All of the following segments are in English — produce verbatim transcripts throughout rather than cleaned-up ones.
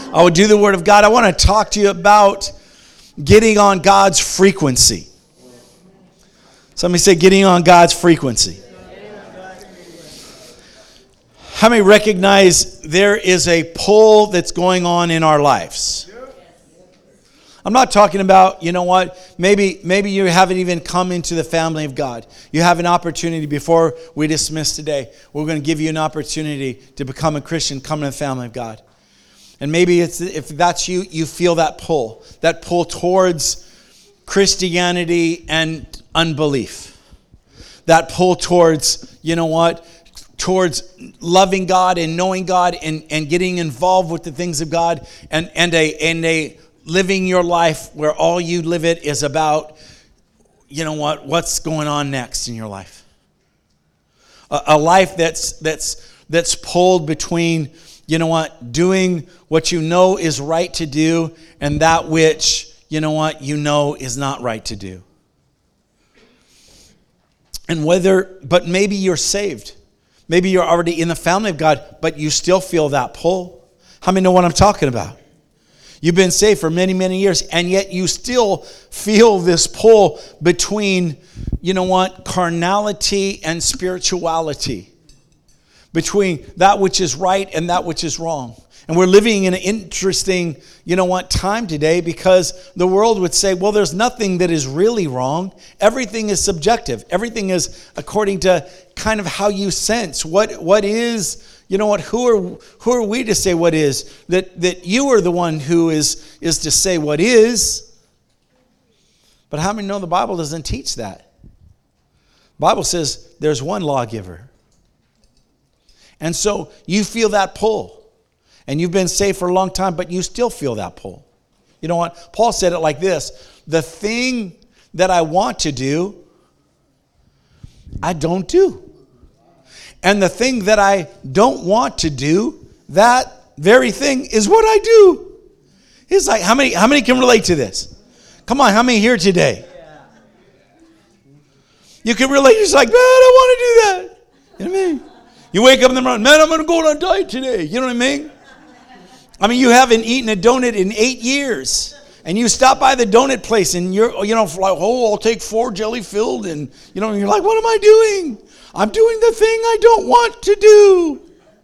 I will do the Word of God. I want to talk to you about getting on God's frequency. Somebody say getting on God's frequency. How many recognize there is a pull that's going on in our lives? I'm not talking about, you know what, maybe maybe you haven't even come into the family of God. You have an opportunity before we dismiss today. We're going to give you an opportunity to become a Christian, come to the family of God. And maybe it's if that's you, you feel that pull, that pull towards Christianity and unbelief. That pull towards, you know what, towards loving God and knowing God and, and getting involved with the things of God and, and a and a living your life where all you live it is about, you know what, what's going on next in your life. A, a life that's that's that's pulled between, you know what, doing what you know is right to do and that which, you know what, you know is not right to do. And whether, but maybe you're saved. Maybe you're already in the family of God, but you still feel that pull. How many know what I'm talking about? You've been saved for many, many years, and yet you still feel this pull between, you know what, carnality and spirituality. Between that which is right and that which is wrong. And we're living in an interesting, you know what, time today because the world would say, well, there's nothing that is really wrong. Everything is subjective. Everything is according to kind of how you sense. What what is, you know what, who are who are we to say what is? That that you are the one who is is to say what is. But how many know the Bible doesn't teach that? The Bible says there's one lawgiver. And so you feel that pull. And you've been saved for a long time, but you still feel that pull. You know what? Paul said it like this. The thing that I want to do, I don't do. And the thing that I don't want to do, that very thing is what I do. It's like, how many, how many can relate to this? Come on, how many here today? You can relate. It's like, man, I want to do that. You know what I mean? You wake up in the morning, man, I'm going to go on a diet today. You know what I mean? I mean, you haven't eaten a donut in eight years. And you stop by the donut place and you're, you know, like, oh, I'll take four jelly filled. And, you know, you're like, what am I doing? I'm doing the thing I don't want to do.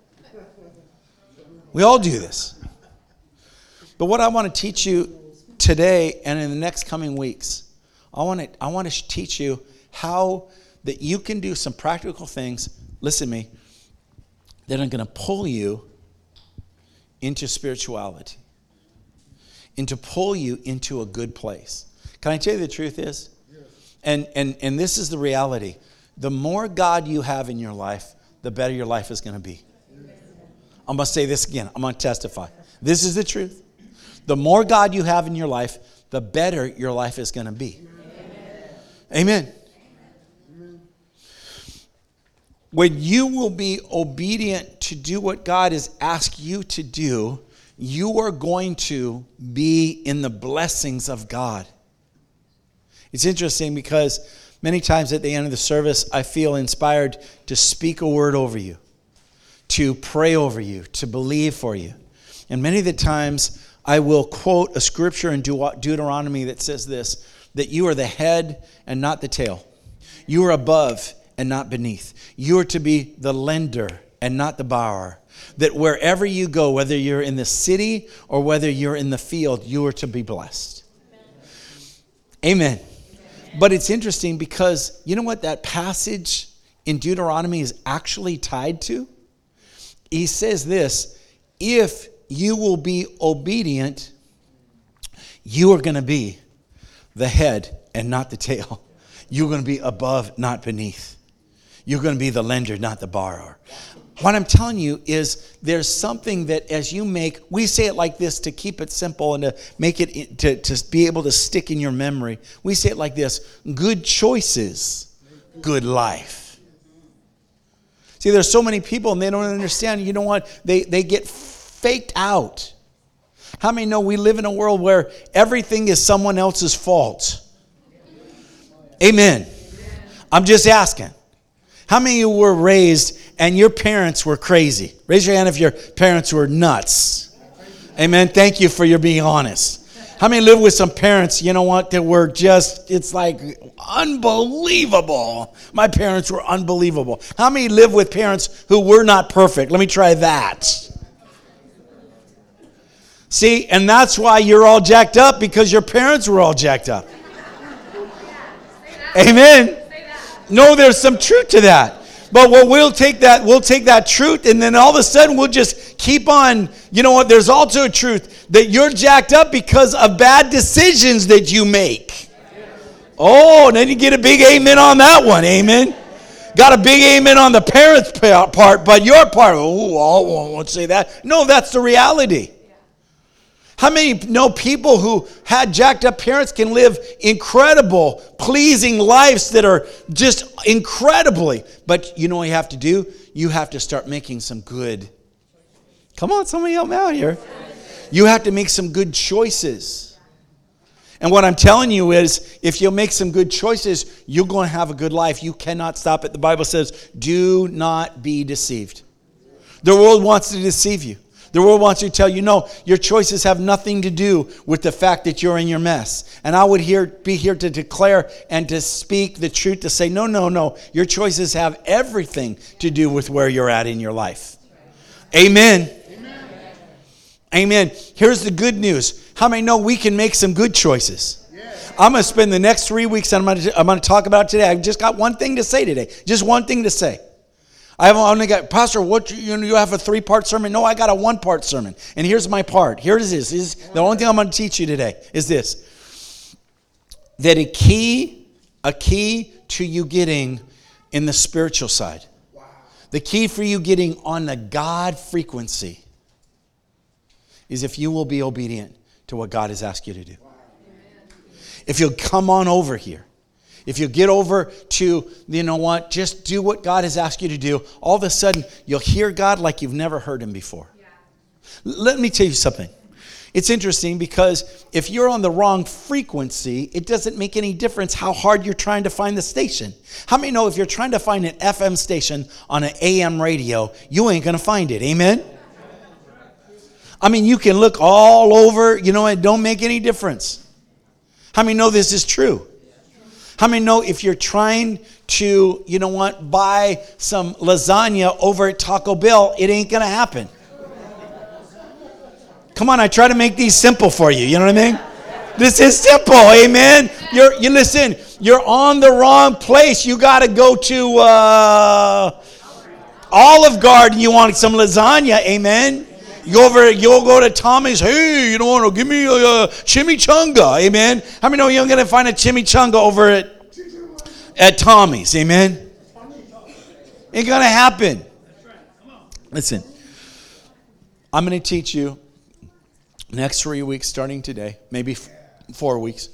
We all do this. But what I want to teach you today and in the next coming weeks, I want to, I want to teach you how that you can do some practical things, listen to me, that are going to pull you into spirituality, and to pull you into a good place. Can I tell you the truth is? Yes. And, and, and this is the reality. The more God you have in your life, the better your life is going to be. Amen. I'm going to say this again. I'm going to testify. This is the truth. The more God you have in your life, the better your life is going to be. Amen. Amen. Amen. When you will be obedient to do what God has asked you to do, you are going to be in the blessings of God. It's interesting because many times at the end of the service, I feel inspired to speak a word over you, to pray over you, to believe for you. And many of the times, I will quote a scripture in Deut- Deuteronomy that says this, that you are the head and not the tail. You are above and not beneath. You are to be the lender and not the borrower. That wherever you go, whether you're in the city or whether you're in the field, you are to be blessed. Amen. Amen. But it's interesting because you know what that passage in Deuteronomy is actually tied to? He says this, if you will be obedient, you are going to be the head and not the tail. You're going to be above, not beneath. You're going to be the lender, not the borrower. What I'm telling you is there's something that as you make, we say it like this to keep it simple and to make it, to, to be able to stick in your memory. We say it like this, good choices, good life. See, there's so many people and they don't understand, you know what, they, they get faked out. How many know we live in a world where everything is someone else's fault? Amen. I'm just asking. How many of you were raised and your parents were crazy? Raise your hand if your parents were nuts. Amen. Thank you for your being honest. How many live with some parents, you know what, that were just, it's like unbelievable. My parents were unbelievable. How many live with parents who were not perfect? Let me try that. See, and that's why you're all jacked up, because your parents were all jacked up. Amen. No, there's some truth to that. But what we'll take that, we'll take that truth, and then all of a sudden we'll just keep on. You know what? There's also a truth that you're jacked up because of bad decisions that you make. Oh, and then you get a big amen on that one. Amen. Got a big amen on the parents' part, but your part, oh, I won't say that. No, that's the reality. How many know people who had jacked up parents can live incredible, pleasing lives that are just incredibly. But you know what you have to do? You have to start making some good. Come on, somebody help me out here. You have to make some good choices. And what I'm telling you is, if you'll make some good choices, you're going to have a good life. You cannot stop it. The Bible says, do not be deceived. The world wants to deceive you. The world wants you to tell you, no, your choices have nothing to do with the fact that you're in your mess. And I would here be here to declare and to speak the truth, to say, no, no, no. Your choices have everything to do with where you're at in your life. Amen. Amen. Amen. Here's the good news. How many know we can make some good choices? I'm going to spend the next three weeks, and I'm going to, I'm going to talk about it today. I've just got one thing to say today. Just one thing to say. I have only got, Pastor, what you, you have a three-part sermon? No, I got a one-part sermon. And here's my part. Here it is. This is the only thing I'm going to teach you today is this. That a key, a key to you getting in the spiritual side. Wow. The key for you getting on the God frequency is if you will be obedient to what God has asked you to do. Wow. If you'll come on over here. If you get over to, you know what, just do what God has asked you to do, all of a sudden you'll hear God like you've never heard him before. Yeah. Let me tell you something. It's interesting because if you're on the wrong frequency, it doesn't make any difference how hard you're trying to find the station. How many know if you're trying to find an F M station on an A M radio, you ain't going to find it? Amen? I mean, you can look all over, you know, it don't make any difference. How many know this is true? How many know if you're trying to, you know what, buy some lasagna over at Taco Bell, it ain't going to happen? Come on, I try to make these simple for you. You know what I mean? This is simple, amen? You're, you listen, you're on the wrong place. You got to go to uh, Olive Garden. You want some lasagna, amen? You go over, you'll go to Tommy's. Hey, you don't want to give me a, a chimichanga, amen? How many know you're going to find a chimichanga over at at Tommy's, amen? Ain't going to happen. Listen, I'm going to teach you next three weeks, starting today, maybe f- four weeks.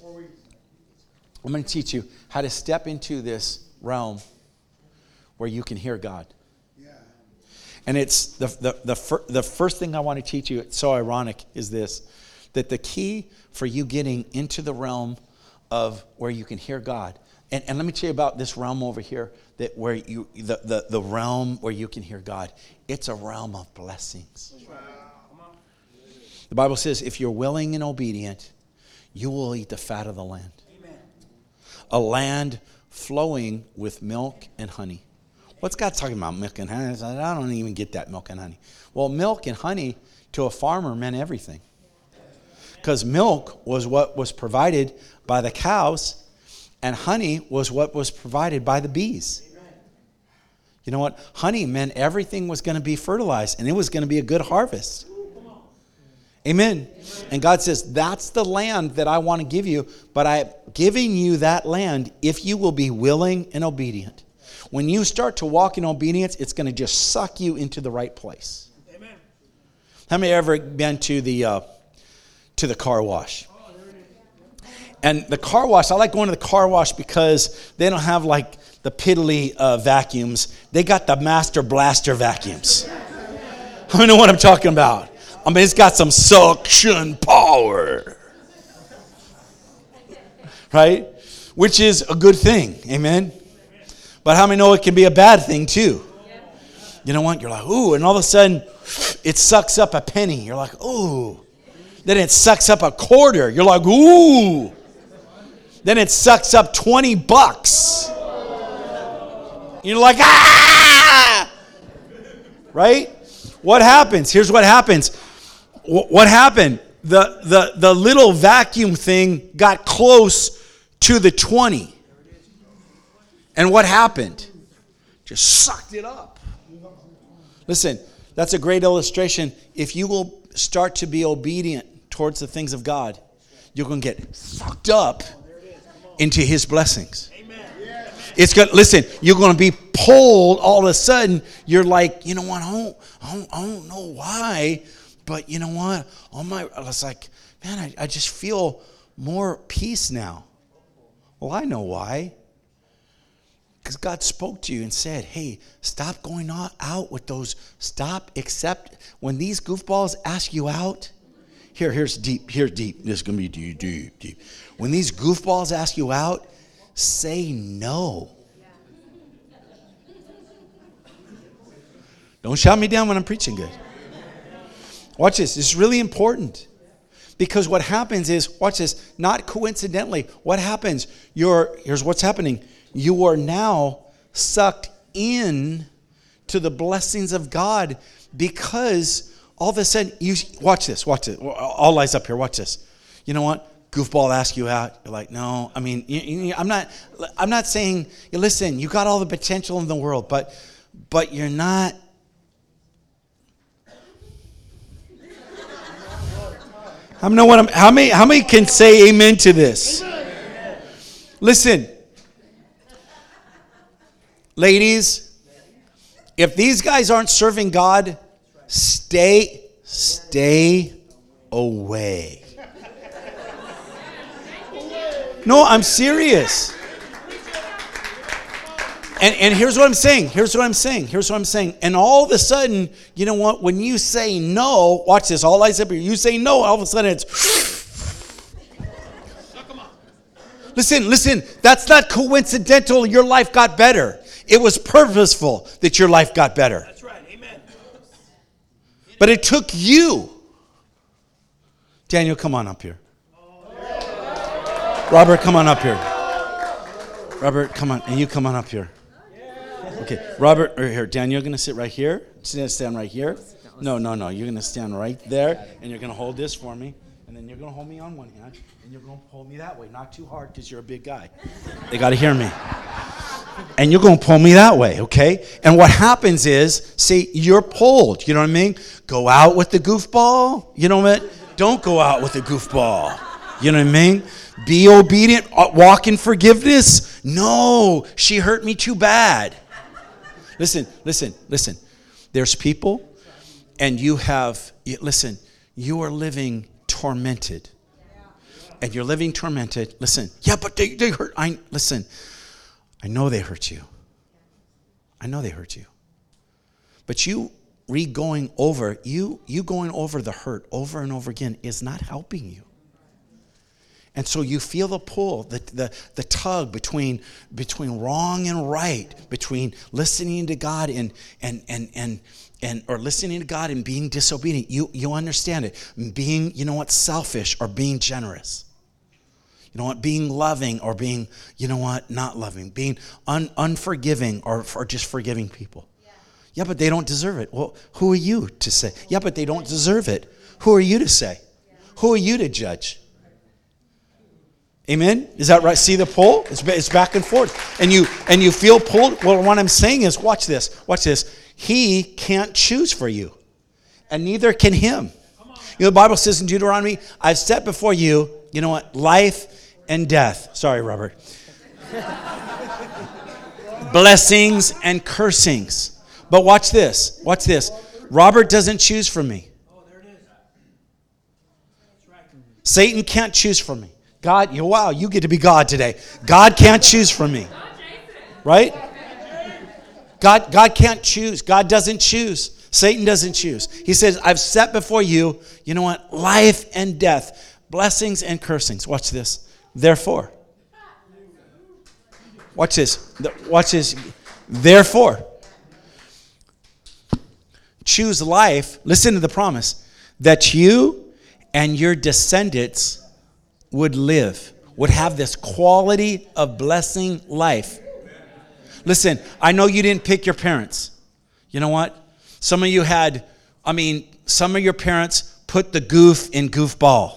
I'm going to teach you how to step into this realm where you can hear God. And it's the the the, fir- the first thing I want to teach you, it's so ironic, is this, that the key for you getting into the realm of where you can hear God. And, and let me tell you about this realm over here, that where you the, the, the realm where you can hear God. It's a realm of blessings. Wow. The Bible says if you're willing and obedient, you will eat the fat of the land. Amen. A land flowing with milk and honey. What's God talking about, milk and honey? I don't even get that, milk and honey. Well, milk and honey to a farmer meant everything. Because milk was what was provided by the cows, and honey was what was provided by the bees. You know what? Honey meant everything was going to be fertilized, and it was going to be a good harvest. Amen. And God says, that's the land that I want to give you, but I'm giving you that land if you will be willing and obedient. When you start to walk in obedience, it's going to just suck you into the right place. Amen. How many have ever been to the uh, to the car wash? And the car wash, I like going to the car wash because they don't have like the piddly uh, vacuums. They got the Master Blaster vacuums. I know what I'm talking about. I mean, it's got some suction power. Right? Which is a good thing. Amen. But how many know it can be a bad thing too? You know what? You're like, ooh, and all of a sudden it sucks up a penny. You're like, ooh. Then it sucks up a quarter. You're like, ooh. Then it sucks up twenty bucks. You're like, ah! Right? What happens? Here's what happens. What happened? The, the, the little vacuum thing got close to the twenty. And what happened? Just sucked it up. Listen, that's a great illustration. If you will start to be obedient towards the things of God, you're going to get sucked up into his blessings. It's good. Listen, you're going to be pulled all of a sudden. You're like, you know what? I don't, I don't, I don't know why, but you know what? All my, I was like, man, I, I just feel more peace now. Well, I know why. Because God spoke to you and said, hey, stop going out with those. Stop, accept. When these goofballs ask you out, here, here's deep, here's deep. This is going to be deep, deep, deep. When these goofballs ask you out, say no. Don't shout me down when I'm preaching good. Watch this. This is really important. Because what happens is, watch this, not coincidentally, what happens, you're, here's what's happening. You are now sucked in to the blessings of God because all of a sudden, you watch this, watch this. All eyes up here, watch this. You know what? Goofball ask you out. You're like, no. I mean, you, you, I'm not. I'm not saying. Listen, you got all the potential in the world, but, but you're not. I know what I'm. How many? How many can say amen to this? Amen. Listen, ladies. If these guys aren't serving God, stay, stay away. No, I'm serious. And and here's what I'm saying. Here's what I'm saying. Here's what I'm saying. And all of a sudden, you know what? When you say no, watch this. All eyes up here. You say no, all of a sudden it's. Listen, listen. That's not coincidental. Your life got better. It was purposeful that your life got better. That's right. Amen. But it took you. Daniel, come on up here. Robert, come on up here. Robert, come on. And you come on up here. Okay. Robert, or here. Dan, you're going to sit right here. Stand right here. No, no, no. You're going to stand right there. And you're going to hold this for me. And then you're going to hold me on one hand. And you're going to hold me that way. Not too hard because you're a big guy. They got to hear me. And you're going to pull me that way, okay? And what happens is, see, you're pulled. You know what I mean? Go out with the goofball. You know what? Don't go out with the goofball. You know what I mean? Be obedient. Walk in forgiveness. No, she hurt me too bad. Listen, listen, listen. There's people, and you have, listen, you are living tormented. And you're living tormented. Listen, yeah, but they, they hurt. I Listen, I know they hurt you. I know they hurt you. But you re-going over, you, you going over the hurt over and over again is not helping you. And so you feel the pull, the, the, the tug between, between wrong and right, between listening to God and, and, and, and, and or listening to God and being disobedient. You, you understand it. Being, you know what, selfish or being generous. You know what, being loving or being, you know what, not loving. Being un, unforgiving or, or just forgiving people. Yeah. yeah, but they don't deserve it. Well, who are you to say? Yeah, but they don't deserve it. Who are you to say? Yeah. Who are you to judge? Amen? Is that right? See the pull? It's, it's back and forth. And you and you feel pulled. Well, what I'm saying is, watch this. Watch this. He can't choose for you. And neither can him. You know, the Bible says in Deuteronomy, I've set before you, you know what, life and death. Sorry, Robert. Blessings and cursings. But watch this. Watch this. Robert doesn't choose for me. Satan can't choose for me. God, you wow, you get to be God today. God can't choose from me. Right? God, God can't choose. God doesn't choose. Satan doesn't choose. He says, I've set before you, you know what? Life and death, blessings and cursings. Watch this. Therefore. Watch this. Watch this. Therefore. Choose life. Listen to the promise. That you and your descendants would live, would have this quality of blessing life. Listen, I know you didn't pick your parents. You know what? Some of you had, I mean, some of your parents put the goof in goofball.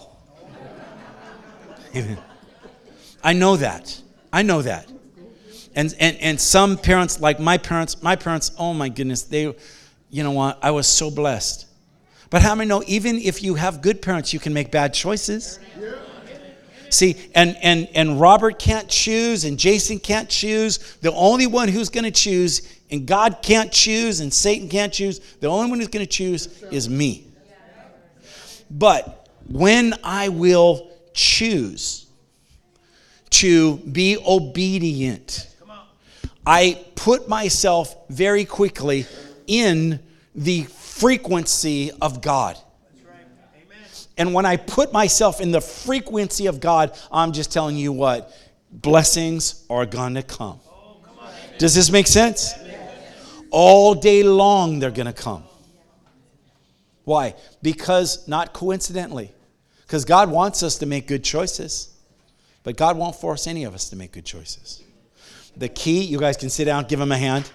I know that. I know that. And, and and some parents, like my parents, my parents, oh my goodness, they, you know what? I was so blessed. But how many know, even if you have good parents, you can make bad choices? See, and, and, and Robert can't choose, and Jason can't choose. The only one who's going to choose, and God can't choose, and Satan can't choose, the only one who's going to choose is me. But when I will choose to be obedient, I put myself very quickly in the frequency of God. And when I put myself in the frequency of God, I'm just telling you what, blessings are going to come. Does this make sense? All day long they're going to come. Why? Because, not coincidentally, because God wants us to make good choices, but God won't force any of us to make good choices. The key, you guys can sit down, give him a hand.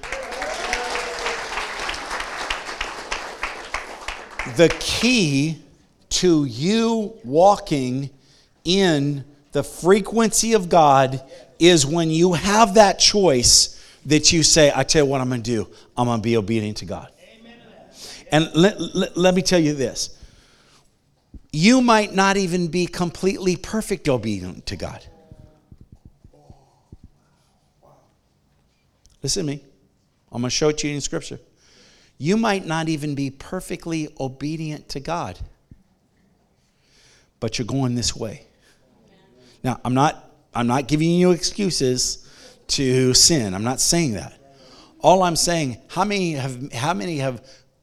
The key to you walking in the frequency of God is when you have that choice that you say, I tell you what I'm going to do. I'm going to be obedient to God. And let, let, let me tell you this. You might not even be completely perfect obedient to God. Listen to me. I'm going to show it to you in Scripture. You might not even be perfectly obedient to God, but you're going this way. Now, I'm not, I'm not giving you excuses to sin. I'm not saying that. All I'm saying, how many have, how many have,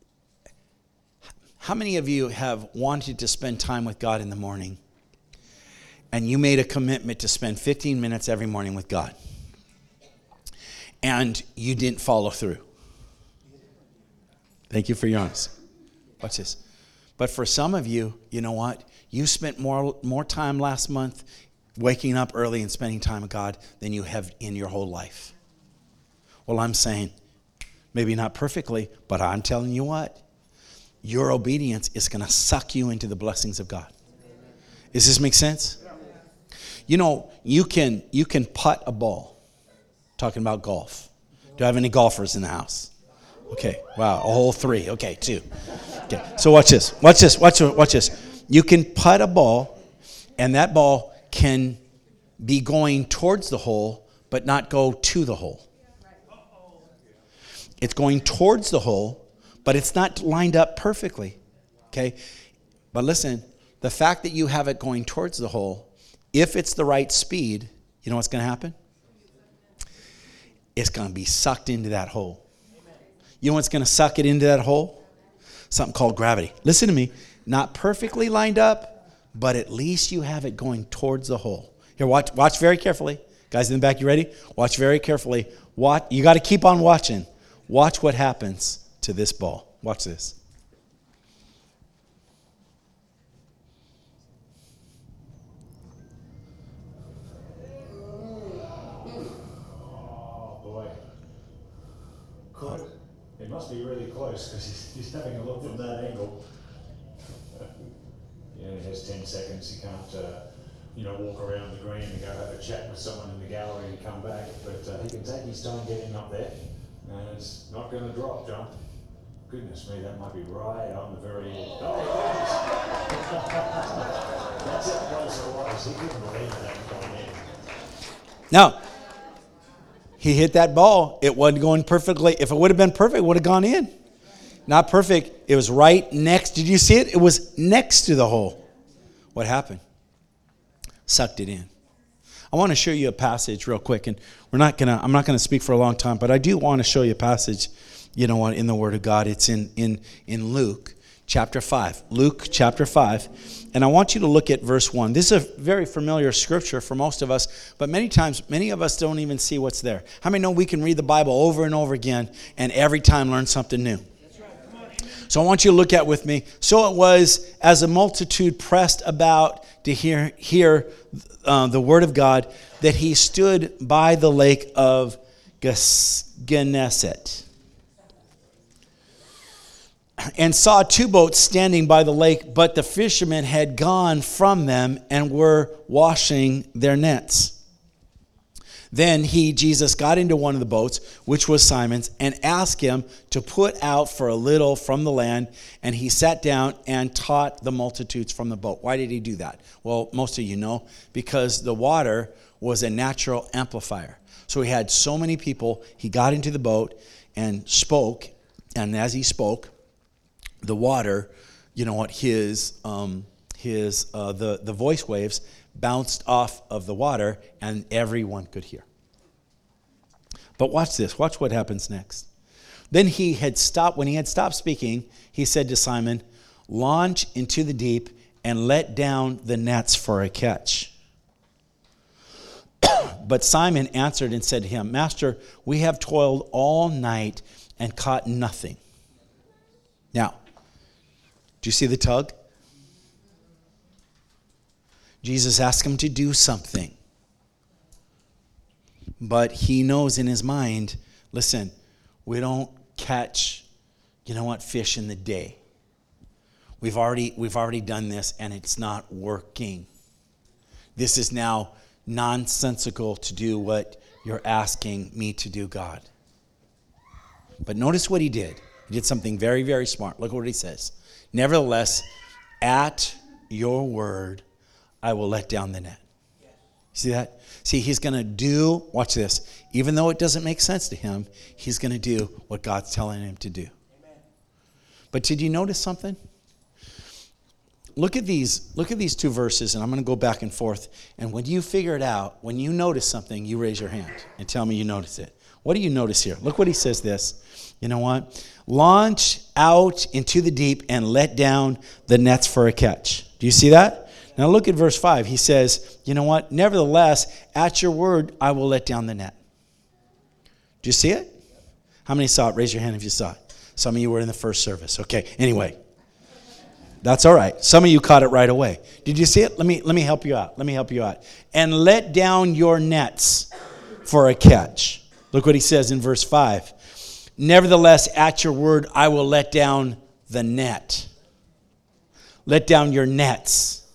how many of you have wanted to spend time with God in the morning, and you made a commitment to spend fifteen minutes every morning with God, and you didn't follow through? Thank you for your honesty. Watch this. But for some of you, you know what? You spent more more time last month waking up early and spending time with God than you have in your whole life. Well, I'm saying, maybe not perfectly, but I'm telling you what? Your obedience is going to suck you into the blessings of God. Does this make sense? You know, you can you can putt a ball. Talking about golf. Do I have any golfers in the house? Okay, wow, a whole three. Okay, two. Okay, so watch this. Watch this. Watch watch this. You can putt a ball, and that ball can be going towards the hole, but not go to the hole. It's going towards the hole, but it's not lined up perfectly. Okay? But listen, the fact that you have it going towards the hole, if it's the right speed, you know what's going to happen? It's going to be sucked into that hole. You know what's going to suck it into that hole? Something called gravity. Listen to me. Not perfectly lined up, but at least you have it going towards the hole. Here, watch, watch very carefully. Guys in the back, you ready? Watch very carefully. Watch. You got to keep on watching. Watch what happens to this ball. Watch this. Oh, boy. Close. It must be really close because he's, he's having a look from that angle. Yeah, he has ten seconds. He can't, uh, you know, walk around the green and go have a chat with someone in the gallery and come back. But uh, he can take his time getting up there. And it's not going to drop, John. Goodness me, that might be right on the very edge. Oh, it is. That's how close it was. He couldn't believe that going in. Now, he hit that ball. It wasn't going perfectly. If it would have been perfect, it would have gone in. Not perfect. It was right next. Did you see it? It was next to the hole. What happened? Sucked it in. I want to show you a passage real quick, and we're not gonna. I'm not gonna speak for a long time, but I do want to show you a passage. You know what? In the Word of God, it's in in in Luke chapter five. Luke chapter five, and I want you to look at verse one. This is a very familiar scripture for most of us, but many times, many of us don't even see what's there. How many know we can read the Bible over and over again, and every time learn something new? So I want you to look at with me. So it was, as a multitude pressed about to hear, hear uh, the word of God, that he stood by the lake of Gennesaret and saw two boats standing by the lake, but the fishermen had gone from them and were washing their nets. Then he, Jesus, got into one of the boats, which was Simon's, and asked him to put out for a little from the land, and he sat down and taught the multitudes from the boat. Why did he do that? Well, most of you know, because the water was a natural amplifier. So he had so many people, he got into the boat and spoke, and as he spoke, the water, you know what, his um, his uh, the the voice waves bounced off of the water, and everyone could hear. But watch this. Watch what happens next. Then he had stopped. When he had stopped speaking, he said to Simon, "Launch into the deep and let down the nets for a catch." But Simon answered and said to him, "Master, we have toiled all night and caught nothing." Now, do you see the tug? Jesus asked him to do something. But he knows in his mind, listen, we don't catch, you know what, fish in the day. We've already we've already done this and it's not working. This is now nonsensical to do what you're asking me to do, God. But notice what he did. He did something very, very smart. Look what he says. Nevertheless, at your word, I will let down the net. See that? See, he's going to do, watch this, even though it doesn't make sense to him, he's going to do what God's telling him to do. Amen. But did you notice something? Look at these, look at these two verses, and I'm going to go back and forth. And when you figure it out, when you notice something, you raise your hand and tell me you notice it. What do you notice here? Look what he says this. You know what? Launch out into the deep and let down the nets for a catch. Do you see that? Now look at verse five. He says, you know what? Nevertheless, at your word, I will let down the net. Do you see it? How many saw it? Raise your hand if you saw it. Some of you were in the first service. Okay, anyway. That's all right. Some of you caught it right away. Did you see it? Let me, let me help you out. Let me help you out. And let down your nets for a catch. Look what he says in verse five. Nevertheless, at your word, I will let down the net. Let down your nets.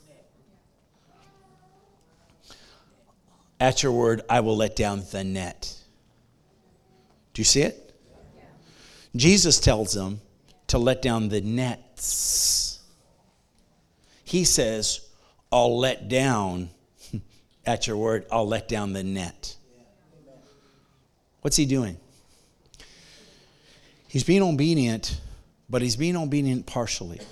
At your word, I will let down the net. Do you see it? Jesus tells them to let down the nets. He says, I'll let down, at your word, I'll let down the net. What's he doing? He's being obedient, but he's being obedient partially.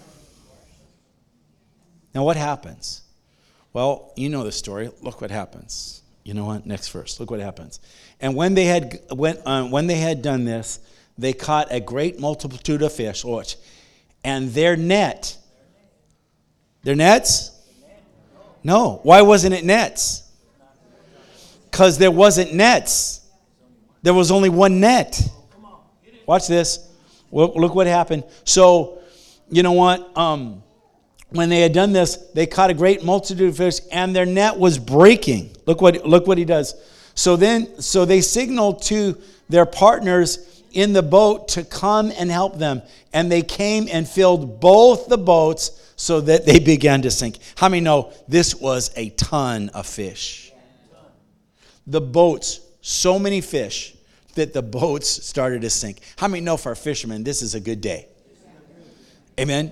Now what happens? Well, you know the story. Look what happens. You know what? Next verse. Look what happens. And when they had when, uh, when they had done this, they caught a great multitude of fish. Watch. And their net. Their nets? No. Why wasn't it nets? Because there wasn't nets. There was only one net. Watch this. Look, look what happened. So, you know what? Um, when they had done this, they caught a great multitude of fish, and their net was breaking. Look what look what he does. So then, so they signaled to their partners in the boat to come and help them, and they came and filled both the boats so that they began to sink. How many know this was a ton of fish? The boats, so many fish that the boats started to sink. How many know for a fisherman this is a good day? Amen?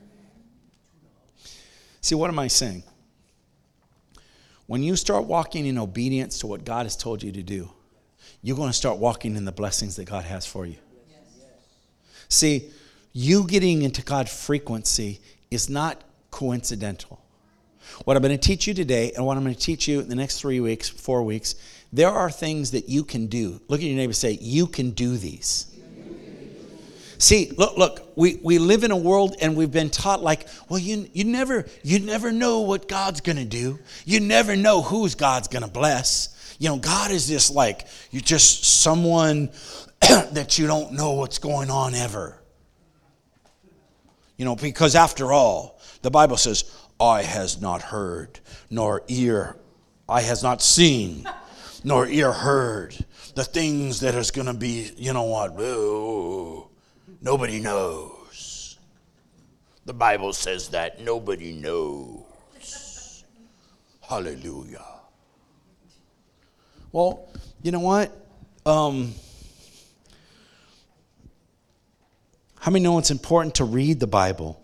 See, what am I saying? When you start walking in obedience to what God has told you to do, you're going to start walking in the blessings that God has for you. See, you getting into God's frequency is not coincidental. What I'm going to teach you today and what I'm going to teach you in the next three weeks, four weeks, there are things that you can do. Look at your neighbor and say, you can do these. See, look, look, we, we live in a world and we've been taught like, well, you you never you never know what God's going to do. You never know who's God's going to bless. You know, God is just like, you're just someone that you don't know what's going on ever. You know, because after all, the Bible says, eye has not heard, nor ear, eye has not seen, nor ear heard the things that is going to be, you know what, oh, nobody knows. The Bible says that nobody knows. Hallelujah. Well, you know what? Um, how many know it's important to read the Bible?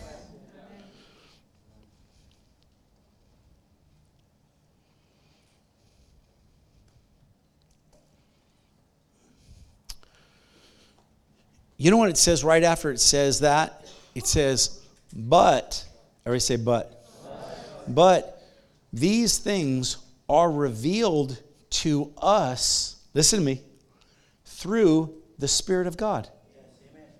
You know what it says right after it says that? It says, but, everybody say but. But, but these things are revealed to us, listen to me, through the Spirit of God. Yes, amen.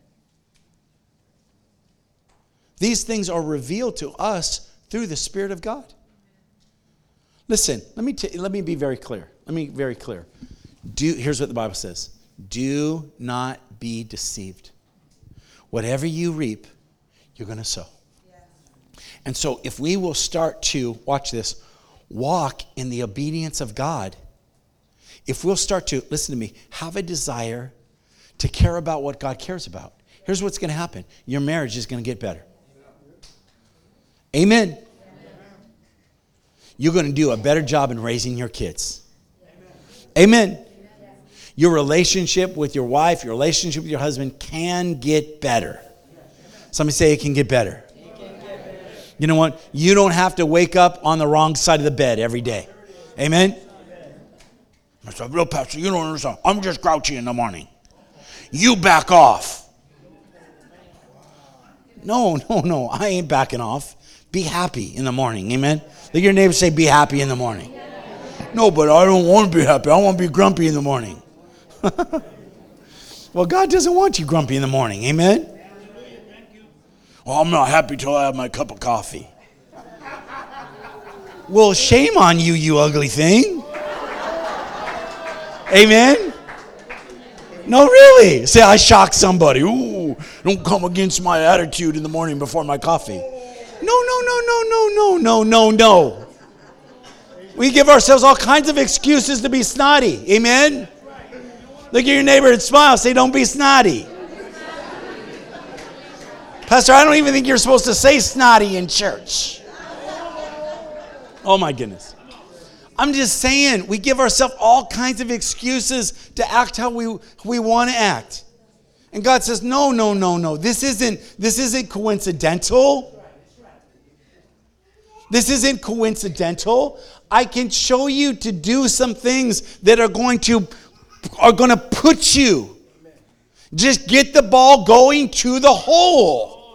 These things are revealed to us through the Spirit of God. Listen, let me t- let me be very clear. Let me be very clear. Do here's what the Bible says. Do not be deceived. Whatever you reap, you're going to sow. Yeah. And so if we will start to, watch this, walk in the obedience of God, if we'll start to, listen to me, have a desire to care about what God cares about, here's what's going to happen. Your marriage is going to get better. Amen. You're going to do a better job in raising your kids. Amen. Your relationship with your wife, your relationship with your husband can get better. Somebody say it can get better. You know what? You don't have to wake up on the wrong side of the bed every day. Amen? I said, real pastor, you don't understand. I'm just grouchy in the morning. You back off. No, no, no. I ain't backing off. Be happy in the morning. Amen? Let your neighbor say, be happy in the morning. No, but I don't want to be happy. I want to be grumpy in the morning. Well, God doesn't want you grumpy in the morning. Amen? Well, I'm not happy till I have my cup of coffee. Well, shame on you, you ugly thing. Amen? No, really. Say, I shocked somebody. Ooh, don't come against my attitude in the morning before my coffee. No, no, no, no, no, no, no, no, no. We give ourselves all kinds of excuses to be snotty. Amen? Look at your neighbor and smile. Say, don't be snotty. Pastor, I don't even think you're supposed to say snotty in church. Oh, my goodness. I'm just saying, we give ourselves all kinds of excuses to act how we, we want to act. And God says, no, no, no, no. This isn't, this isn't coincidental. This isn't coincidental. I can show you to do some things that are going to are going to put you. Just get the ball going to the hole.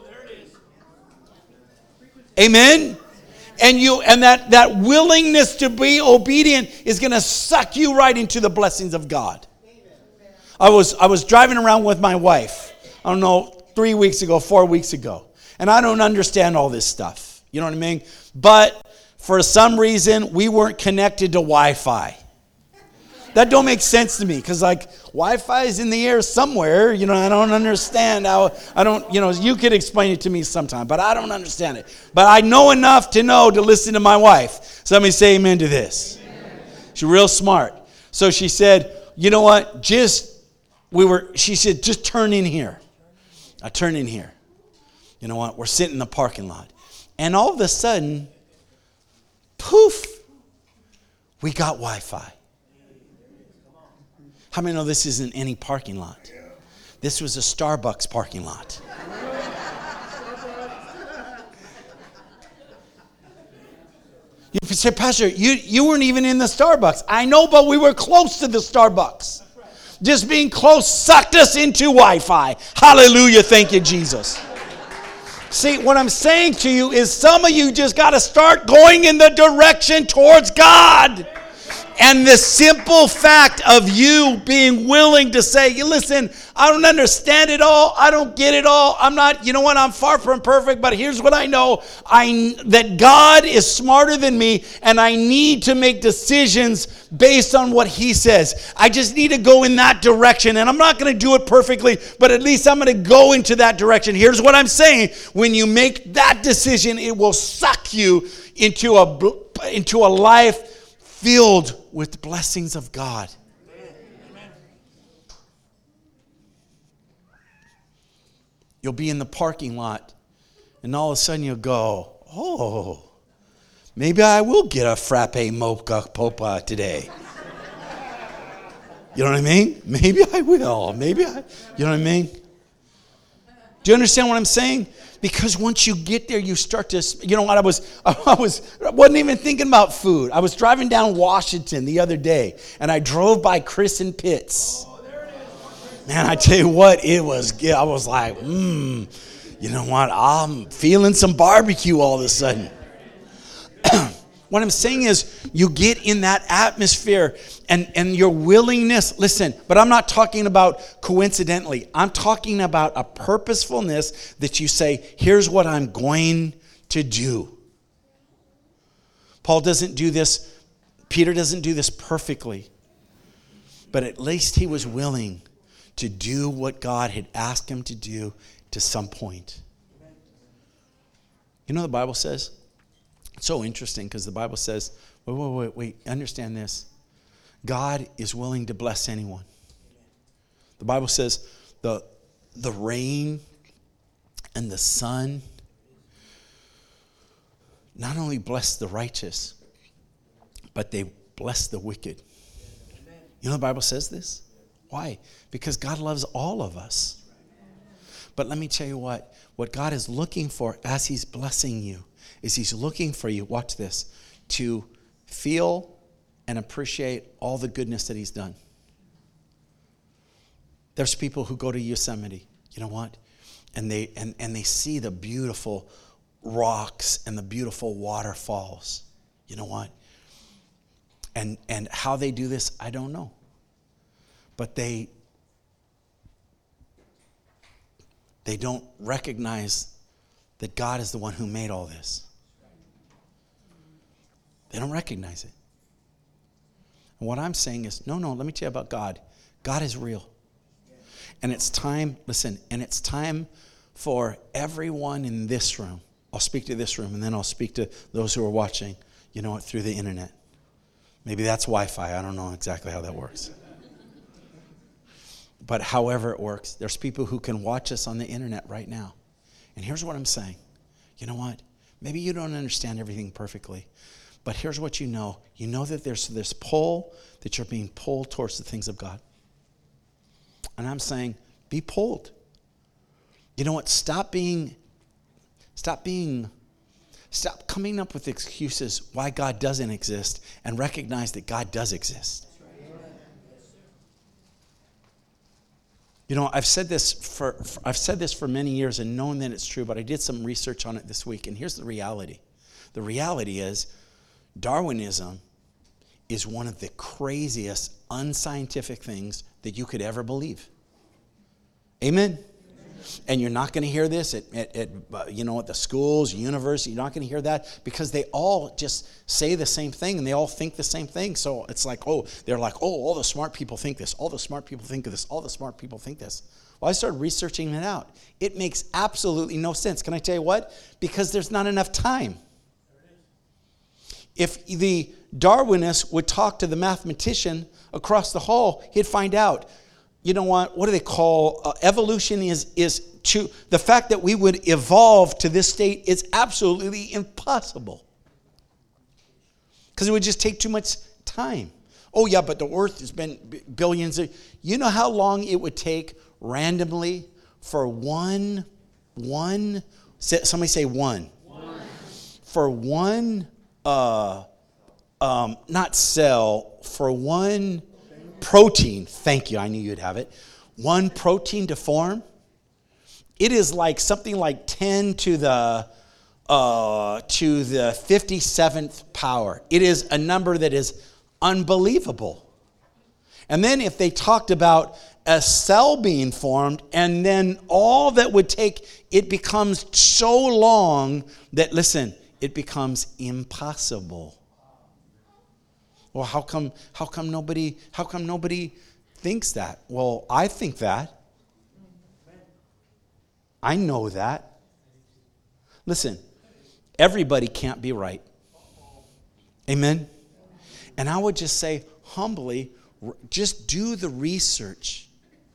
Amen? And you and that, that willingness to be obedient is going to suck you right into the blessings of God. I was I was driving around with my wife, I don't know, three weeks ago, four weeks ago. And I don't understand all this stuff. You know what I mean? But for some reason, we weren't connected to Wi-Fi. That don't make sense to me because, like, Wi-Fi is in the air somewhere. You know, I don't understand how, I don't, you know, you could explain it to me sometime, but I don't understand it. But I know enough to know to listen to my wife. Somebody say amen to this. Amen. She's real smart. So she said, you know what, just, we were, she said, just turn in here. I turn in here. You know what, we're sitting in the parking lot. And all of a sudden, poof, we got Wi-Fi. How many know this isn't any parking lot? This was a Starbucks parking lot. You say, Pastor, you, you weren't even in the Starbucks. I know, but we were close to the Starbucks. Just being close sucked us into Wi-Fi. Hallelujah. Thank you, Jesus. See, what I'm saying to you is some of you just got to start going in the direction towards God. And the simple fact of you being willing to say, you listen, I don't understand it all. I don't get it all. I'm not, you know what, I'm far from perfect, but here's what I know. I that God is smarter than me, and I need to make decisions based on what he says. I just need to go in that direction, and I'm not going to do it perfectly, but at least I'm going to go into that direction. Here's what I'm saying. When you make that decision, it will suck you into a, into a life filled with the blessings of God. Amen. You'll be in the parking lot, and all of a sudden you'll go, oh, maybe I will get a frappe mocha popa today. You know what I mean? Maybe I will. Maybe I, you know what I mean? Do you understand what I'm saying? Because once you get there, you start to, you know what, I was, I was, I wasn't even thinking about food. I was driving down Washington the other day, and I drove by Chris and Pitts. Man, I tell you what, it was, I was like, mmm, you know what, I'm feeling some barbecue all of a sudden. What I'm saying is, you get in that atmosphere and, and your willingness, listen, but I'm not talking about coincidentally. I'm talking about a purposefulness that you say, here's what I'm going to do. Paul doesn't do this, Peter doesn't do this perfectly, but at least he was willing to do what God had asked him to do to some point. You know what the Bible says? It's so interesting because the Bible says, wait, wait, wait, wait, understand this. God is willing to bless anyone. The Bible says the, the rain and the sun not only bless the righteous, but they bless the wicked. You know the Bible says this? Why? Because God loves all of us. But let me tell you what, what God is looking for as he's blessing you is he's looking for you, watch this, to feel and appreciate all the goodness that he's done. There's people who go to Yosemite, you know what? And they and, and they see the beautiful rocks and the beautiful waterfalls. You know what? And and how they do this, I don't know. But they they don't recognize that God is the one who made all this. They don't recognize it. And what I'm saying is, no, no, let me tell you about God. God is real. And it's time, listen, and it's time for everyone in this room. I'll speak to this room, and then I'll speak to those who are watching, you know what, through the internet. Maybe that's Wi-Fi. I don't know exactly how that works. But however it works, there's people who can watch us on the internet right now. And here's what I'm saying. You know what? Maybe you don't understand everything perfectly. But here's what you know. You know that there's this pull, that you're being pulled towards the things of God. And I'm saying, be pulled. You know what? Stop being, stop being, stop coming up with excuses why God doesn't exist and recognize that God does exist. You know, I've said this for, for I've said this for many years and known that it's true, but I did some research on it this week, and here's the reality. The reality is Darwinism is one of the craziest unscientific things that you could ever believe. Amen? And you're not going to hear this at, at, at uh, you know, at the schools, university. You're not going to hear that because they all just say the same thing and they all think the same thing. So it's like, oh, they're like, oh, all the smart people think this. All the smart people think of this. All the smart people think this. Well, I started researching it out. It makes absolutely no sense. Can I tell you what? Because there's not enough time. If the Darwinist would talk to the mathematician across the hall, he'd find out, you know what, what do they call, uh, evolution is, is to, the fact that we would evolve to this state is absolutely impossible. Because it would just take too much time. Oh yeah, but the earth has been billions of, you know how long it would take randomly for one, one, somebody say one. One. For one, uh, um, not cell, for one protein, thank you, I knew you'd have it, one protein to form, it is like something like ten to the uh, to the fifty-seventh power. It is a number that is unbelievable. And then if they talked about a cell being formed, and then all that would take, it becomes so long that, listen, it becomes impossible. Well, how come how come nobody how come nobody thinks that? Well, I think that. I know that. Listen, everybody can't be right. Amen. And I would just say humbly, just do the research.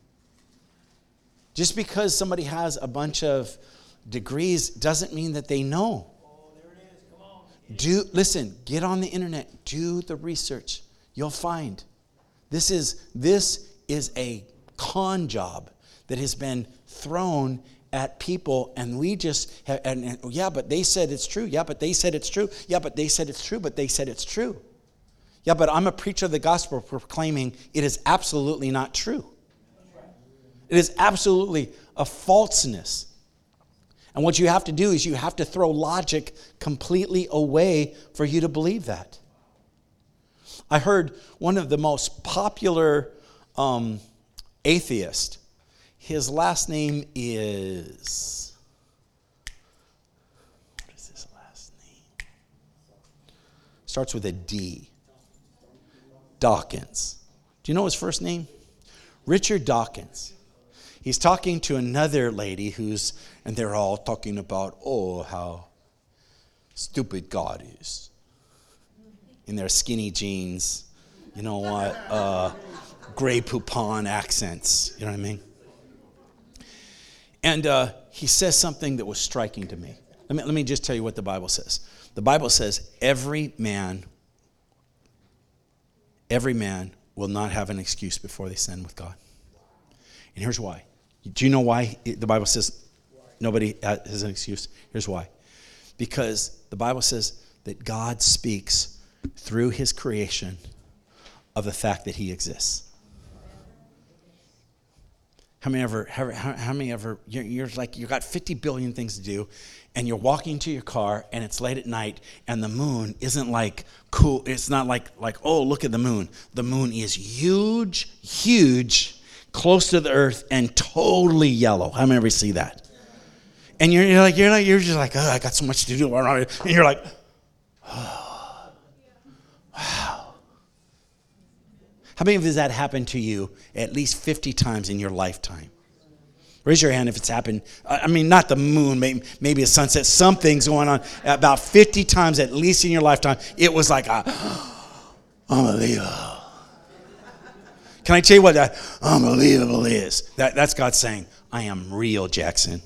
Just because somebody has a bunch of degrees doesn't mean that they know. Do listen, get on the internet, do the research. You'll find this is this is a con job that has been thrown at people, and we just have, and, and yeah, but they said it's true. Yeah, but they said it's true. Yeah, but they said it's true. But they said it's true. Yeah, but I'm a preacher of the gospel proclaiming it is absolutely not true. It is absolutely a falseness. And what you have to do is you have to throw logic completely away for you to believe that. I heard one of the most popular um, atheists, his last name is, what is his last name? Starts with a D. Dawkins. Do you know his first name? Richard Dawkins. He's talking to another lady who's, and they're all talking about, oh, how stupid God is. In their skinny jeans, you know what, uh, Grey Poupon accents, you know what I mean? And uh, he says something that was striking to me. Let me, let me just tell you what the Bible says. The Bible says every man, every man will not have an excuse before they stand with God. And here's why. Do you know why the Bible says nobody has an excuse? Here's why. Because the Bible says that God speaks through his creation of the fact that he exists. How many ever, how, how many ever, you're, you're like, you got fifty billion things to do, and you're walking to your car, and it's late at night, and the moon isn't like cool, it's not like, like, oh, look at the moon. The moon is huge, huge, close to the earth, and totally yellow. How many ever see that? And you're, you're like, you're like, you're just like, oh, I got so much to do, and you're like, oh, wow. How many of you has that happened to you at least fifty times in your lifetime? Raise your hand if it's happened. I mean, not the moon, maybe, maybe a sunset. Something's going on about fifty times at least in your lifetime. It was like, a, unbelievable. Can I tell you what that unbelievable is? That, that's God saying, I am real, Jackson.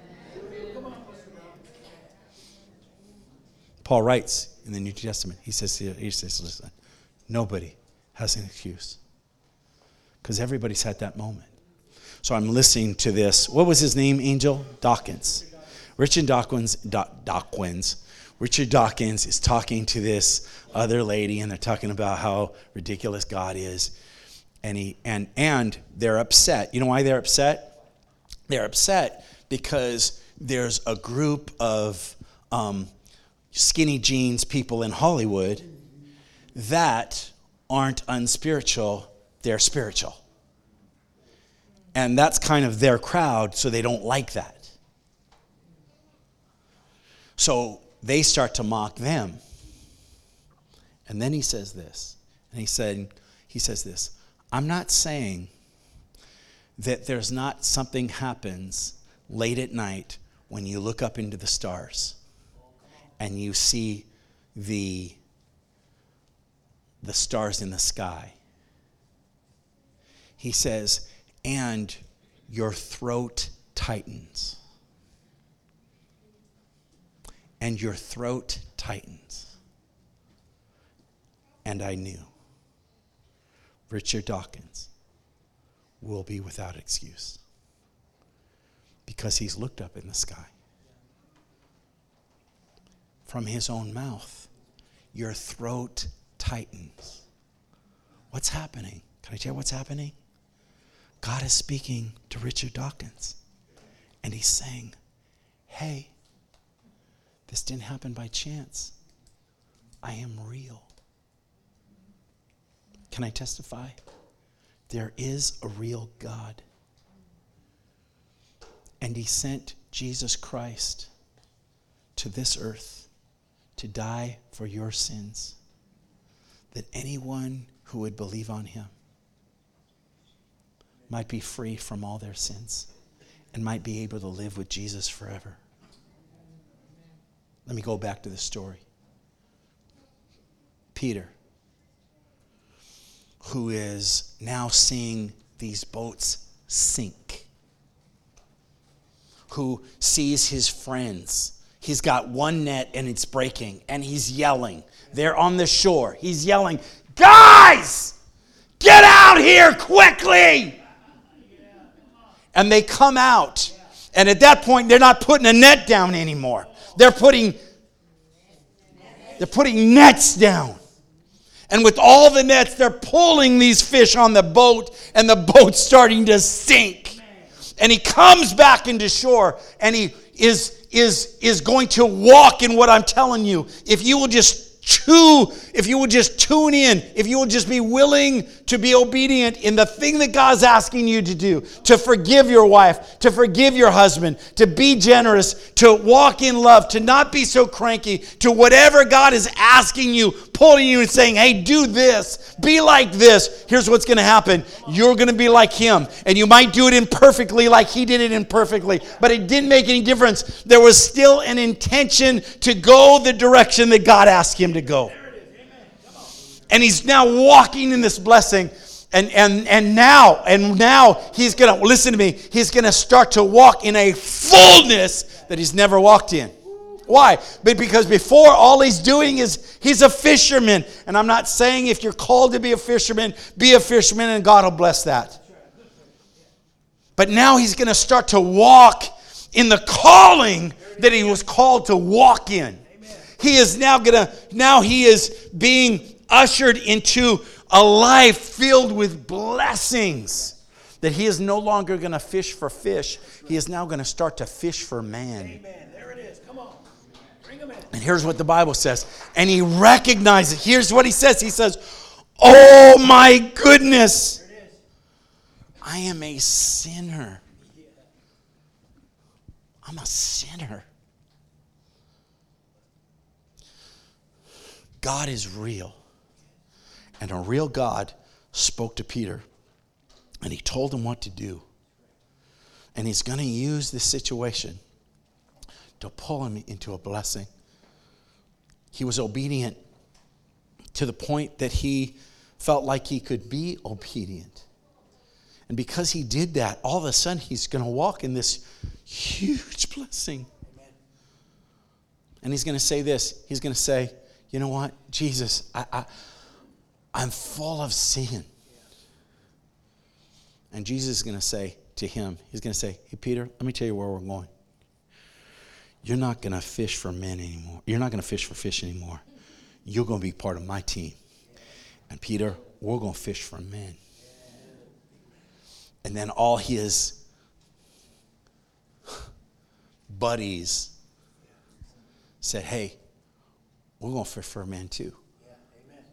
Paul writes in the New Testament, he says, he says, listen, nobody has an excuse. Because everybody's had that moment. So I'm listening to this. What was his name, Angel? Dawkins. Richard Dawkins, da- Dawkins. Richard Dawkins is talking to this other lady, and they're talking about how ridiculous God is. And he and and they're upset. You know why they're upset? They're upset because there's a group of um, skinny jeans people in Hollywood that aren't unspiritual, they're spiritual. And that's kind of their crowd, so they don't like that. So they start to mock them. And then he says this. And he said, he says this, I'm not saying that there's not something happens late at night when you look up into the stars and you see the the stars in the sky. He says, and your throat tightens. And your throat tightens. And I knew Richard Dawkins will be without excuse because he's looked up in the sky. From his own mouth, your throat tightens. What's happening? Can I tell you what's happening? God is speaking to Richard Dawkins. And he's saying, hey, this didn't happen by chance. I am real. Can I testify? There is a real God. And he sent Jesus Christ to this earth to die for your sins, that anyone who would believe on him might be free from all their sins and might be able to live with Jesus forever. Let me go back to the story. Peter, who is now seeing these boats sink, who sees his friends. He's got one net and it's breaking, and he's yelling. They're on the shore. He's yelling, "Guys, get out here quickly!" And they come out. And at that point, they're not putting a net down anymore. They're putting, they're putting nets down. And with all the nets, they're pulling these fish on the boat, and the boat's starting to sink. And he comes back into shore, and he is, is, is going to walk in what I'm telling you. If you will just chew, if you will just tune in, if you will just be willing to be obedient in the thing that God's asking you to do, to forgive your wife, to forgive your husband, to be generous, to walk in love, to not be so cranky, to whatever God is asking you, pulling you and saying, "Hey, do this, be like this." Here's what's going to happen. You're going to be like him, and you might do it imperfectly like he did it imperfectly, but it didn't make any difference. There was still an intention to go the direction that God asked him to go. And he's now walking in this blessing. And, and, and now, and now he's going to, listen to me, he's going to start to walk in a fullness that he's never walked in. Why? But because before, all he's doing is, he's a fisherman. And I'm not saying if you're called to be a fisherman, be a fisherman and God will bless that. But now he's going to start to walk in the calling that he was called to walk in. He is now going to, now he is being ushered into a life filled with blessings, that he is no longer going to fish for fish. He is now going to start to fish for man. Amen. There it is. Come on. Bring him in. And here's what the Bible says. And he recognizes, here's what he says. He says, "Oh my goodness, There it is. I am a sinner. I'm a sinner." God is real. And a real God spoke to Peter, and he told him what to do. And he's going to use this situation to pull him into a blessing. He was obedient to the point that he felt like he could be obedient. And because he did that, all of a sudden he's going to walk in this huge blessing. Amen. And he's going to say this. He's going to say, "You know what, Jesus, I, I, I'm full of sin." And Jesus is going to say to him, he's going to say, "Hey, Peter, let me tell you where we're going. You're not going to fish for men anymore. You're not going to fish for fish anymore. You're going to be part of my team. And Peter, we're going to fish for men." And then all his buddies said, "Hey, we're going to fish for men too." Yeah. Amen.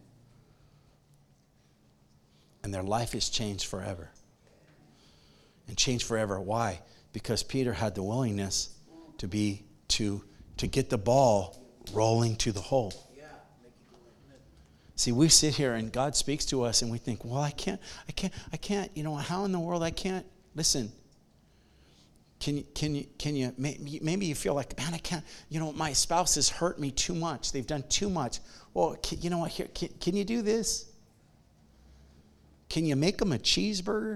And their life is changed forever. And changed forever. Why? Because Peter had the willingness to be to to get the ball rolling to the hole. Yeah. Make you go like that. See, we sit here and God speaks to us and we think, "Well, I can't, I can't, I can't, you know, how in the world I can't?" Listen, can you, can you, can you, maybe you feel like, "Man, I can't, you know, my spouse has hurt me too much. They've done too much." Well, can, you know what, here, can, can you do this? Can you make them a cheeseburger?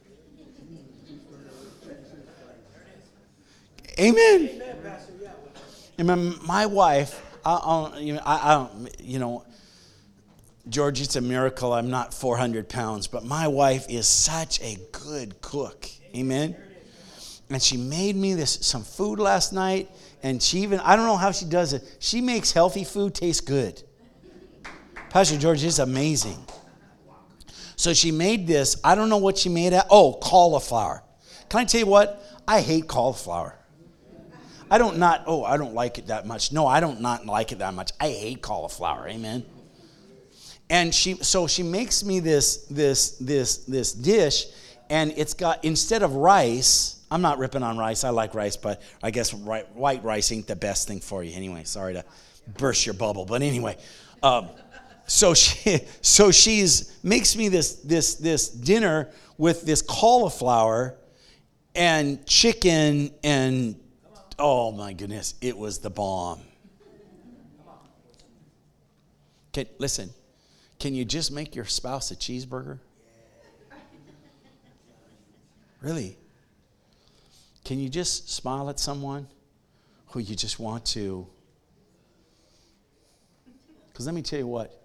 Amen. Amen, Pastor. Yeah. And my, my wife, I, I, you know, I, I don't, you know, George, it's a miracle I'm not four hundred pounds, but my wife is such a good cook. Amen. And she made me this some food last night, and she even, I don't know how she does it. She makes healthy food taste good. Pastor George is amazing. So she made this, I don't know what she made at, oh, cauliflower. Can I tell you what? I hate cauliflower. I don't not, oh, I don't like it that much. No, I don't not like it that much. I hate cauliflower, amen. And she, so she makes me this, this, this, this dish, and it's got, instead of rice, I'm not ripping on rice. I like rice, but I guess white rice ain't the best thing for you anyway. Sorry to burst your bubble, but anyway. Um, so she, so she's makes me this, this, this dinner with this cauliflower and chicken, and oh my goodness, it was the bomb. Okay, listen. Can you just make your spouse a cheeseburger? Really? Can you just smile at someone who you just want to? Because let me tell you what.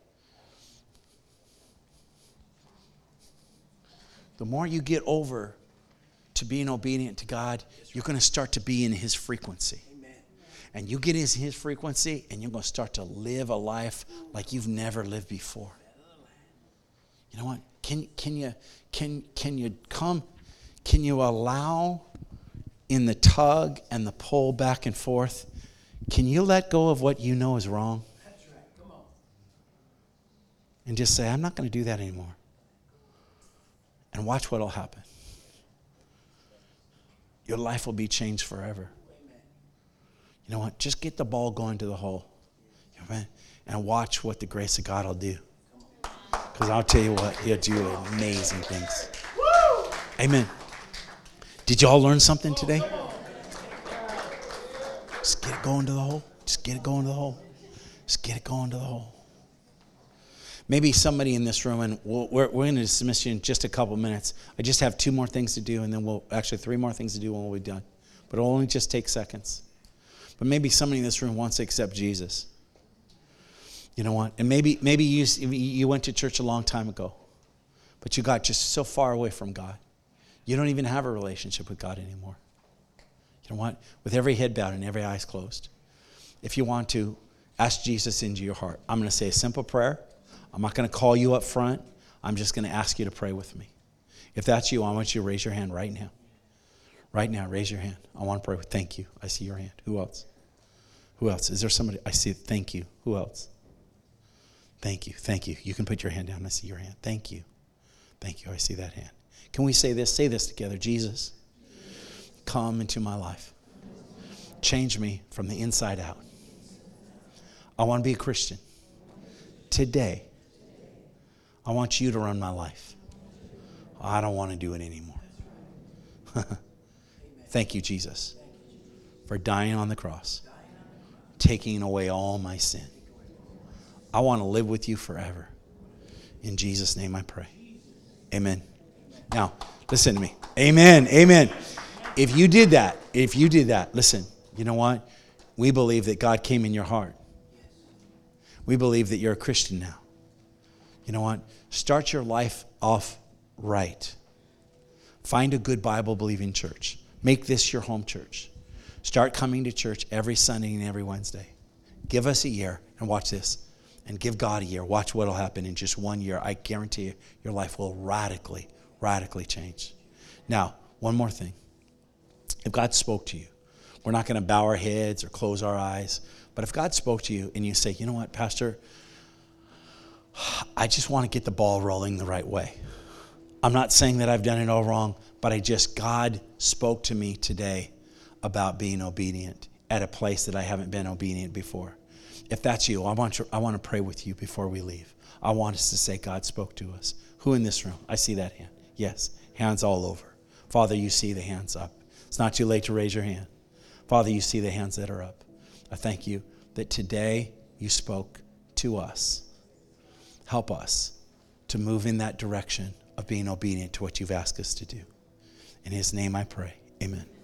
The more you get over to being obedient to God, you're going to start to be in His frequency. And you get in His frequency, and you're going to start to live a life like you've never lived before. You know what? Can can you can can you come? Can you allow in the tug and the pull back and forth? Can you let go of what you know is wrong? That's right. Come on. And just say, I'm not going to do that anymore. And watch what will happen. Your life will be changed forever. Amen. You know what? Just get the ball going to the hole. Amen. And watch what the grace of God will do. Because I'll tell you what, He'll do amazing things. Woo! Amen. Did y'all learn something today? Just get it going to the hole. Just get it going to the hole. Just get it going to the hole. Maybe somebody in this room, and we'll, we're, we're going to dismiss you in just a couple minutes. I just have two more things to do, and then we'll, actually three more things to do when we're done. But it'll only just take seconds. But maybe somebody in this room wants to accept Jesus. You know what? And maybe maybe you you went to church a long time ago, but you got just so far away from God. You don't even have a relationship with God anymore. You know what? With every head bowed and every eyes closed, if you want to ask Jesus into your heart, I'm going to say a simple prayer. I'm not going to call you up front. I'm just going to ask you to pray with me. If that's you, I want you to raise your hand right now. Right now, raise your hand. I want to pray with. Thank you. I see your hand. Who else? Who else? Is there somebody? I see it. Thank you. Who else? Thank you. Thank you. You can put your hand down. I see your hand. Thank you. Thank you. I see that hand. Can we say this? Say this together. Jesus, come into my life. Change me from the inside out. I want to be a Christian. Today, I want you to run my life. I don't want to do it anymore. Thank you, Jesus, for dying on the cross, taking away all my sin. I want to live with you forever. In Jesus' name I pray. Amen. Now, listen to me. Amen. Amen. If you did that, if you did that, listen, you know what? We believe that God came in your heart. We believe that you're a Christian now. You know what? Start your life off right. Find a good Bible-believing church. Make this your home church. Start coming to church every Sunday and every Wednesday. Give us a year, and watch this. And give God a year. Watch what will happen in just one year. I guarantee you, your life will radically, radically change. Now, one more thing. If God spoke to you, we're not going to bow our heads or close our eyes. But if God spoke to you and you say, you know what, Pastor, I just want to get the ball rolling the right way. I'm not saying that I've done it all wrong, but I just, God spoke to me today about being obedient at a place that I haven't been obedient before. If that's you, I want you, I want to pray with you before we leave. I want us to say God spoke to us. Who in this room? I see that hand. Yes, hands all over. Father, you see the hands up. It's not too late to raise your hand. Father, you see the hands that are up. I thank you that today you spoke to us. Help us to move in that direction of being obedient to what you've asked us to do. In His name I pray. Amen.